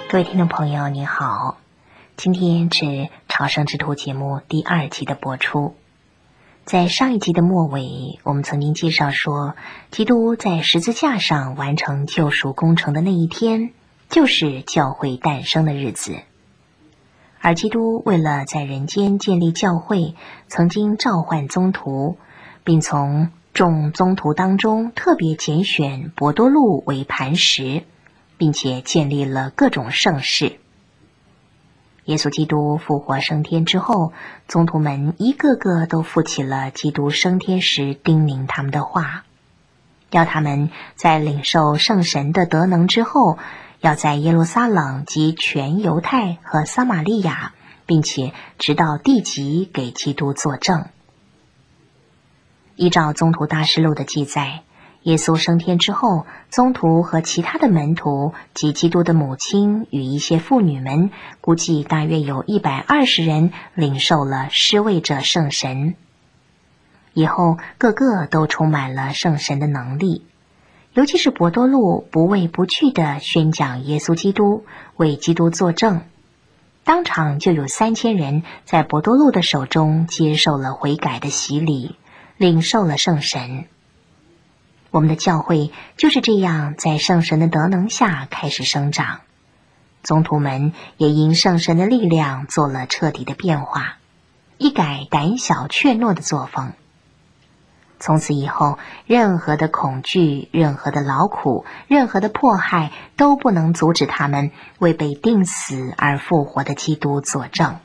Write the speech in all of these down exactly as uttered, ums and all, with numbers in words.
各位听众朋友您好，今天是朝圣之途节目第二集的播出。在上一集的末尾，我们曾经介绍说，基督在十字架上完成救赎工程的那一天，就是教会诞生的日子。而基督为了在人间建立教会，曾经召唤宗徒，并从众宗徒当中特别拣选伯多禄为磐石，并且建立了各种圣事。耶稣基督复活升天之后，宗徒们一个个都负起了基督升天时叮咛他们的话，要他们在领受圣神的德能之后，要在耶路撒冷及全犹太和撒玛利亚，并且直到地极给基督作证。依照宗徒大事录的记载，耶稣升天之后，宗徒和其他的门徒及基督的母亲与一些妇女们，估计大约有一百二十人领受了施慰者圣神。以后个个都充满了圣神的能力，尤其是伯多禄不畏不惧地宣讲耶稣基督，为基督作证。当场就有三千人在伯多禄的手中接受了悔改的洗礼，领受了圣神。我们的教会就是这样在圣神的德能下开始生长，宗徒们也因圣神的力量做了彻底的变化，一改胆小怯懦的作风。从此以后，任何的恐惧，任何的劳苦，任何的迫害，都不能阻止他们为被钉死而复活的基督作证。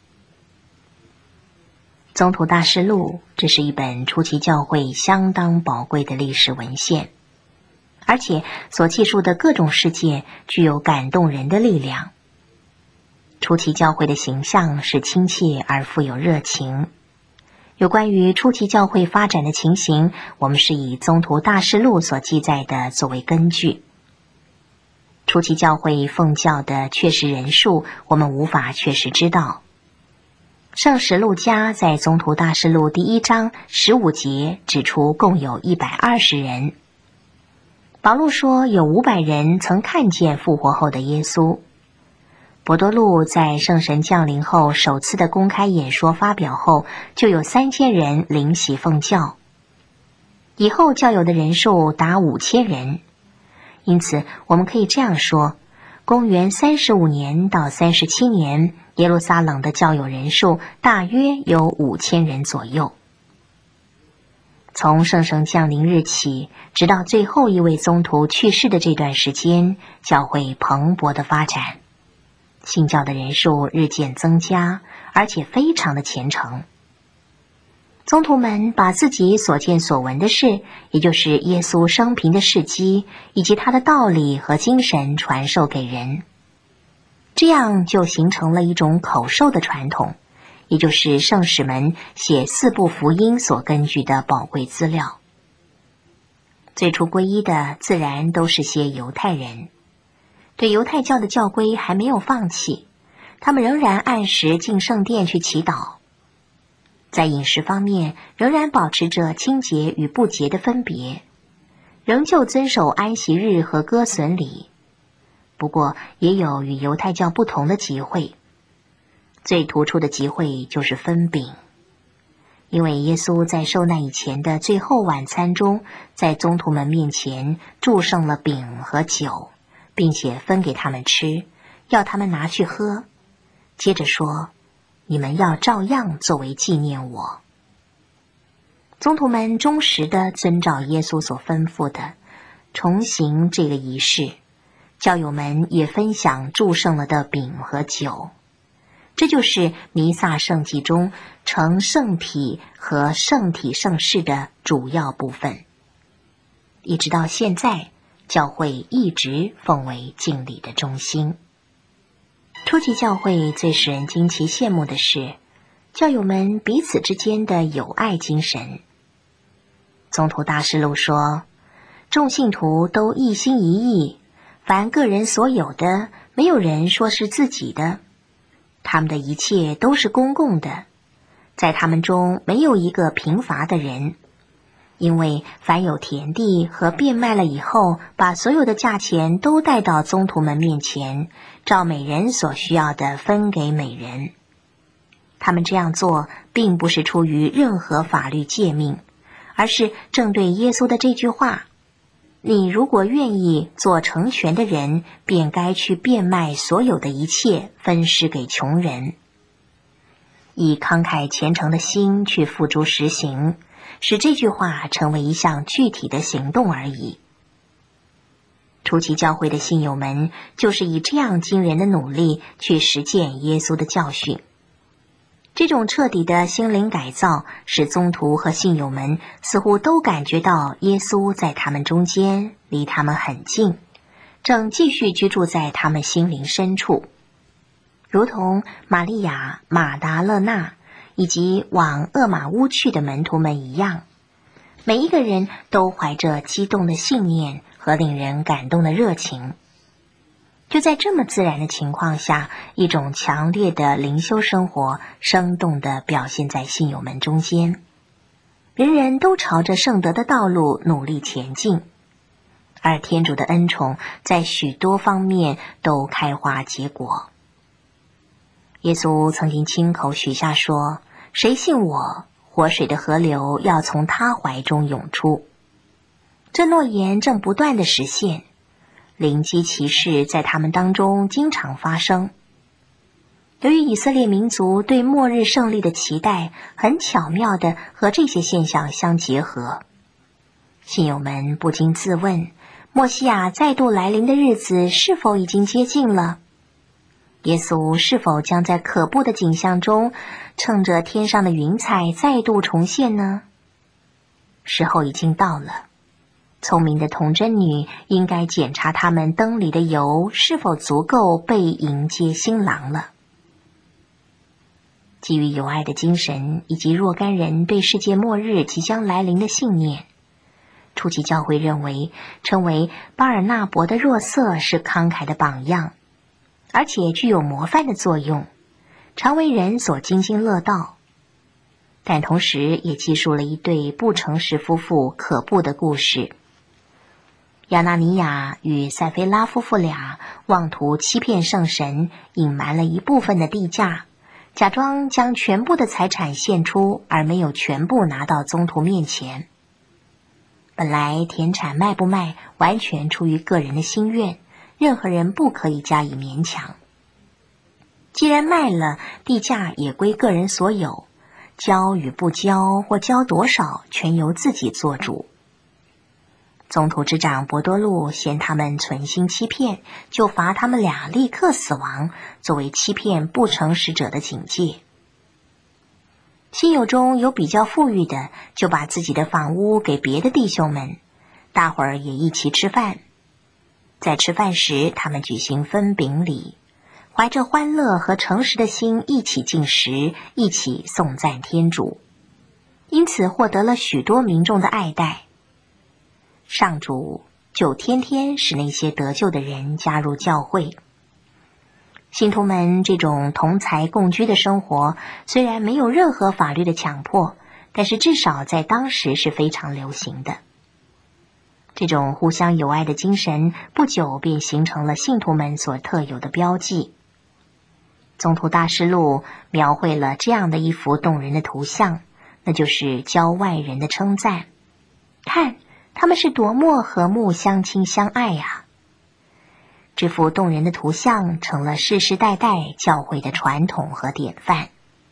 宗徒大事录，这是一本初期教会相当宝贵的历史文献，而且所记述的各种事件具有感动人的力量。初期教会的形象是亲切而富有热情。有关于初期教会发展的情形，我们是以宗徒大事录所记载的作为根据。初期教会奉教的确实人数，我们无法确实知道。圣史路加在宗徒大事录第一章十五节指出共有一百二十人。保禄说有五百人曾看见复活后的耶稣。伯多禄在圣神降临后首次的公开演说发表后，就有三千人领洗奉教。以后教友的人数达五千人。因此我们可以这样说，公元三十五年到三十七年，耶路撒冷的教友人数大约有五千人左右。从圣神降临日起，直到最后一位宗徒去世的这段时间，教会蓬勃的发展，信教的人数日渐增加，而且非常的虔诚。宗徒们把自己所见所闻的事，也就是耶稣生平的事迹，以及他的道理和精神传授给人，这样就形成了一种口授的传统，也就是圣使们写四部福音所根据的宝贵资料。最初皈依的自然都是些犹太人，对犹太教的教规还没有放弃，他们仍然按时进圣殿去祈祷。在饮食方面，仍然保持着清洁与不洁的分别，仍旧遵守安息日和割损礼。不过也有与犹太教不同的集会，最突出的集会就是分饼。因为耶稣在受难以前的最后晚餐中，在宗徒们面前祝圣了饼和酒，并且分给他们吃，要他们拿去喝。接着说，你们要照样作为纪念我。宗徒们忠实地遵照耶稣所吩咐的，重行这个仪式。教友们也分享祝圣了的饼和酒，这就是弥撒圣祭中成圣体和圣体圣事的主要部分。一直到现在，教会一直奉为敬礼的中心。初期教会最使人惊奇羡慕的是，教友们彼此之间的友爱精神。宗徒大事录说，众信徒都一心一意，凡个人所有的，没有人说是自己的，他们的一切都是公共的，在他们中没有一个贫乏的人， 因为凡有田地和变卖了以后，把所有的价钱都带到宗徒们面前，照每人所需要的分给每人。他们这样做并不是出于任何法律诫命，而是正对耶稣的这句话：你如果愿意做成全的人，便该去变卖所有的一切，分施给穷人。以慷慨虔诚的心去付诸实行，使这句话成为一项具体的行动而已。初期教会的信友们就是以这样惊人的努力去实践耶稣的教训。这种彻底的心灵改造，使宗徒和信友们似乎都感觉到耶稣在他们中间，离他们很近，正继续居住在他们心灵深处。如同玛利亚、马达勒纳以及往厄玛乌去的门徒们一样，每一个人都怀着激动的信念和令人感动的热情。就在这么自然的情况下，一种强烈的灵修生活生动地表现在信友们中间，人人都朝着圣德的道路努力前进，而天主的恩宠在许多方面都开花结果。耶稣曾经亲口许下说，谁信我，活水的河流要从他怀中涌出。这诺言正不断地实现，灵机奇事在他们当中经常发生。由于以色列民族对末日胜利的期待很巧妙地和这些现象相结合，信友们不禁自问，默西亚再度来临的日子是否已经接近了？耶稣是否将在可怖的景象中乘着天上的云彩再度重现呢？时候已经到了，聪明的童贞女应该检查他们灯里的油是否足够备迎接新郎了。基于有爱的精神以及若干人对世界末日即将来临的信念，初期教会认为称为巴尔纳伯的若瑟是慷慨的榜样，而且具有模范的作用，常为人所津津乐道。但同时也记述了一对不诚实夫妇可怖的故事。亚纳尼亚与塞菲拉夫妇俩妄图欺骗圣神，隐瞒了一部分的地价，假装将全部的财产献出，而没有全部拿到宗徒面前。本来田产卖不卖完全出于个人的心愿，任何人不可以加以勉强。既然卖了，地价也归个人所有，交与不交或交多少全由自己做主。宗徒之长伯多禄嫌他们存心欺骗，就罚他们俩立刻死亡，作为欺骗不诚实者的警戒。亲友中有比较富裕的，就把自己的房屋给别的弟兄们，大伙儿也一起吃饭。在吃饭时，他们举行分饼礼，怀着欢乐和诚实的心一起进食，一起颂赞天主，因此获得了许多民众的爱戴。上主就天天使那些得救的人加入教会。信徒们这种同财共居的生活，虽然没有任何法律的强迫，但是至少在当时是非常流行的。这种互相友爱的精神，不久便形成了信徒们所特有的标记。宗徒大事录描绘了这样的一幅动人的图像，那就是教外人的称赞。看，他们是多么和睦相亲相爱呀！这幅动人的图像成了世世代代教会的传统和典范。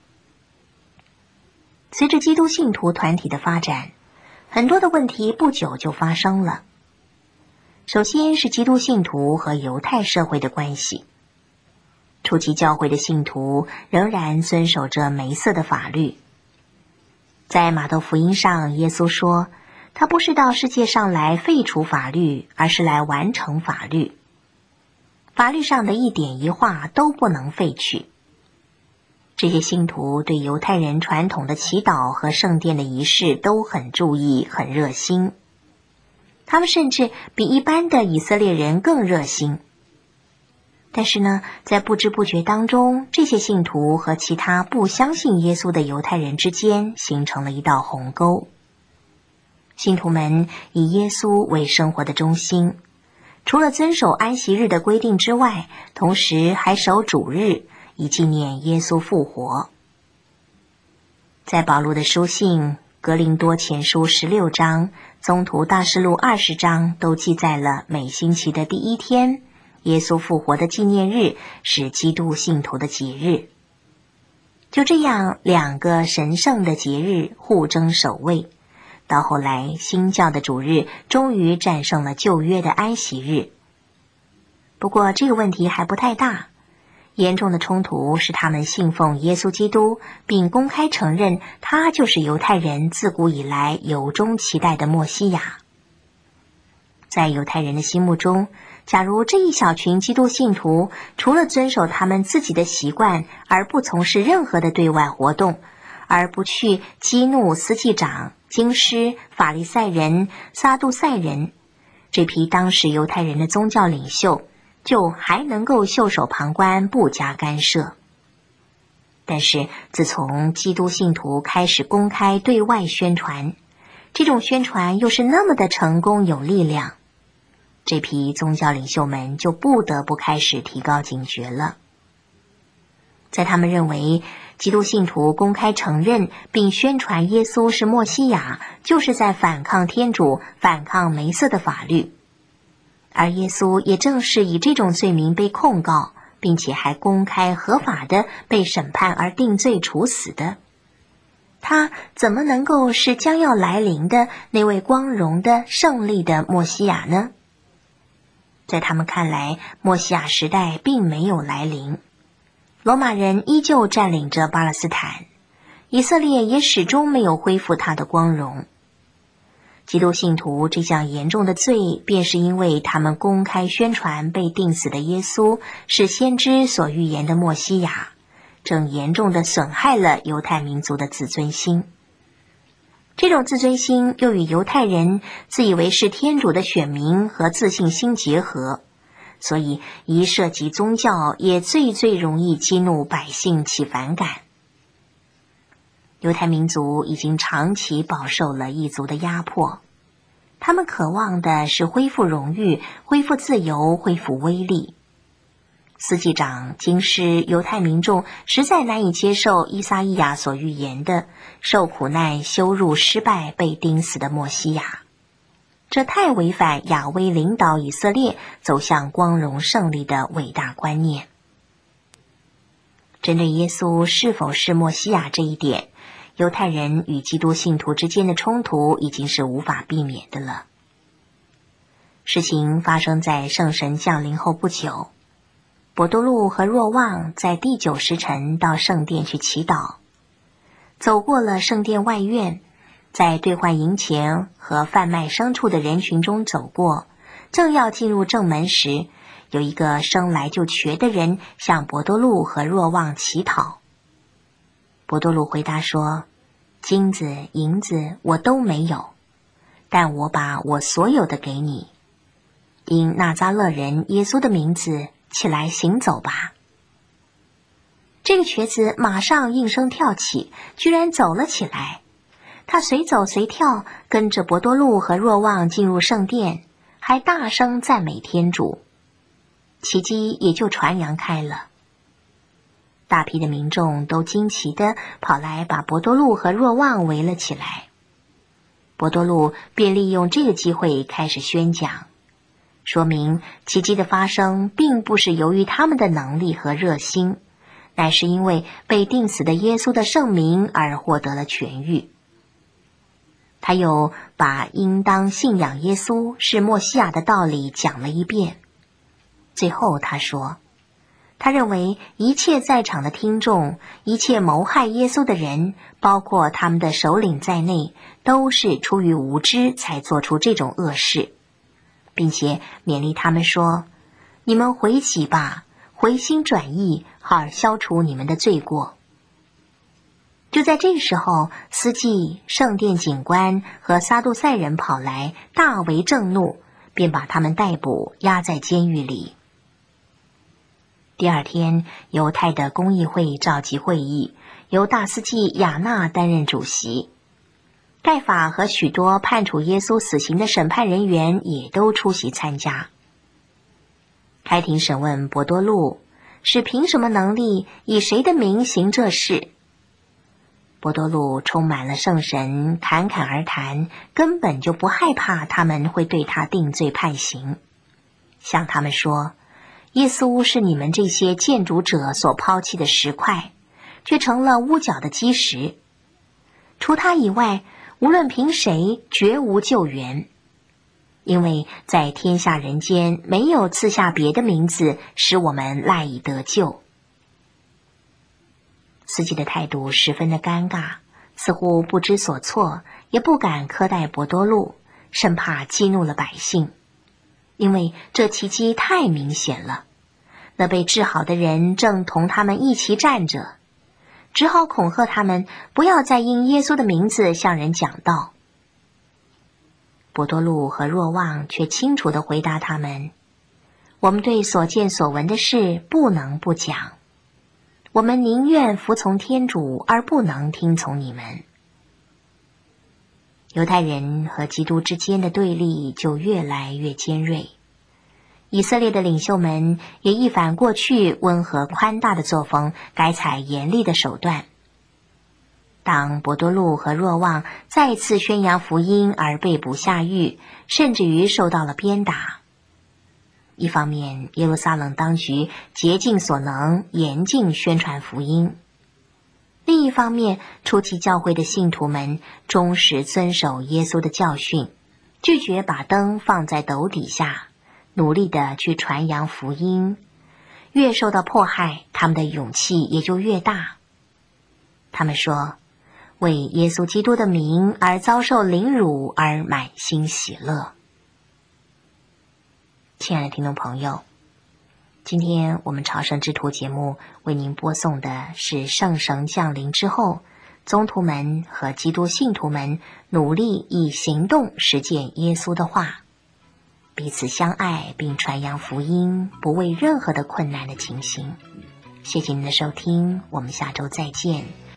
随着基督信徒团体的发展，很多的问题不久就发生了。首先是基督信徒和犹太社会的关系。初期教会的信徒仍然遵守着梅瑟的法律。在马窦福音上，耶稣说，他不是到世界上来废除法律，而是来完成法律。法律上的一点一画都不能废去。这些信徒对犹太人传统的祈祷和圣殿的仪式都很注意，很热心。他们甚至比一般的以色列人更热心。但是呢，在不知不觉当中，这些信徒和其他不相信耶稣的犹太人之间形成了一道鸿沟。 信徒们以耶稣为生活的中心，除了遵守安息日的规定之外，同时还守主日，以纪念耶稣复活。在保罗的书信格林多前书十六章、宗徒大事录二十章都记载了每星期的第一天，耶稣复活的纪念日是基督信徒的节日。就这样，两个神圣的节日互争首位，到后来新教的主日终于战胜了旧约的安息日。不过这个问题还不太大，严重的冲突是他们信奉耶稣基督，并公开承认他就是犹太人自古以来由衷期待的默西亚。在犹太人的心目中，假如这一小群基督信徒除了遵守他们自己的习惯，而不从事任何的对外活动，而不去激怒司祭长、经师、法利赛人、撒杜塞人，这批当时犹太人的宗教领袖就还能够袖手旁观，不加干涉。但是自从基督信徒开始公开对外宣传，这种宣传又是那么的成功有力量，这批宗教领袖们就不得不开始提高警觉了。在他们认为基督信徒公开承认并宣传耶稣是默西亚，就是在反抗天主，反抗梅瑟的法律。而耶稣也正是以这种罪名被控告，并且还公开合法的被审判而定罪处死的。他怎么能够是将要来临的那位光荣的胜利的默西亚呢？在他们看来，默西亚时代并没有来临，罗马人依旧占领着巴勒斯坦，以色列也始终没有恢复他的光荣。基督信徒这项严重的罪，便是因为他们公开宣传被钉死的耶稣是先知所预言的默西亚，正严重地损害了犹太民族的自尊心。这种自尊心又与犹太人自以为是天主的选民和自信心结合，所以一涉及宗教，也最最容易激怒百姓起反感。犹太民族已经长期饱受了异族的压迫，他们渴望的是恢复荣誉、恢复自由、恢复威力。司祭长、经师、犹太民众实在难以接受依撒意亚所预言的受苦难、羞辱、失败、被钉死的默西亚，这太违反亚威领导以色列走向光荣胜利的伟大观念。针对耶稣是否是默西亚这一点，犹太人与基督信徒之间的冲突已经是无法避免的了。事情发生在圣神降临后不久，伯多禄和若望在第九时辰到圣殿去祈祷，走过了圣殿外院，在兑换银钱和贩卖牲畜的人群中走过，正要进入正门时，有一个生来就瘸的人向伯多禄和若望乞讨。伯多禄回答说：金子、银子我都没有，但我把我所有的给你。因纳匝勒人耶稣的名字，起来行走吧。这个瘸子马上应声跳起，居然走了起来。他随走随跳，跟着伯多禄和若望进入圣殿，还大声赞美天主。奇迹也就传扬开了。大批的民众都惊奇地跑来把伯多禄和若望围了起来。伯多禄便利用这个机会开始宣讲，说明奇迹的发生并不是由于他们的能力和热心，乃是因为被钉死的耶稣的圣名而获得了痊愈。他又把应当信仰耶稣是默西亚的道理讲了一遍。最后他说，他认为一切在场的听众，一切谋害耶稣的人，包括他们的首领在内，都是出于无知才做出这种恶事，并且勉励他们说，你们回起吧，回心转意，好消除你们的罪过。就在这时候，司祭、圣殿警官和撒杜塞人跑来，大为震怒，便把他们逮捕，押在监狱里。第二天，犹太的公议会召集会议，由大司祭亚纳担任主席。 盖法和许多判处耶稣死刑的审判人员也都出席参加。开庭审问伯多禄，是凭什么能力，以谁的名行这事？伯多禄充满了圣神，侃侃而谈，根本就不害怕他们会对他定罪判刑，向他们说，耶稣是你们这些建筑者所抛弃的石块，却成了屋角的基石。除他以外，无论凭谁，绝无救援。因为在天下人间，没有赐下别的名字，使我们赖以得救。司机的态度十分的尴尬，似乎不知所措，也不敢苛待伯多禄，生怕激怒了百姓。因为这奇迹太明显了，那被治好的人正同他们一起站着，只好恐吓他们不要再因耶稣的名字向人讲道。伯多禄和若望却清楚地回答他们，我们对所见所闻的事不能不讲，我们宁愿服从天主，而不能听从你们。犹太人和基督之间的对立就越来越尖锐，以色列的领袖们也一反过去温和宽大的作风，改采严厉的手段。当伯多禄和若望再次宣扬福音而被捕下狱，甚至于受到了鞭打。一方面，耶路撒冷当局竭尽所能严禁宣传福音；另一方面，初期教会的信徒们忠实遵守耶稣的教训，拒绝把灯放在斗底下，努力地去传扬福音。越受到迫害，他们的勇气也就越大。他们说，为耶稣基督的名而遭受凌辱而满心喜乐。亲爱的听众朋友，今天我们朝圣之途节目为您播送的是圣神降临之后，宗徒们和基督信徒们努力以行动实践耶稣的话，彼此相爱并传扬福音，不畏任何的困难的情形。谢谢您的收听，我们下周再见。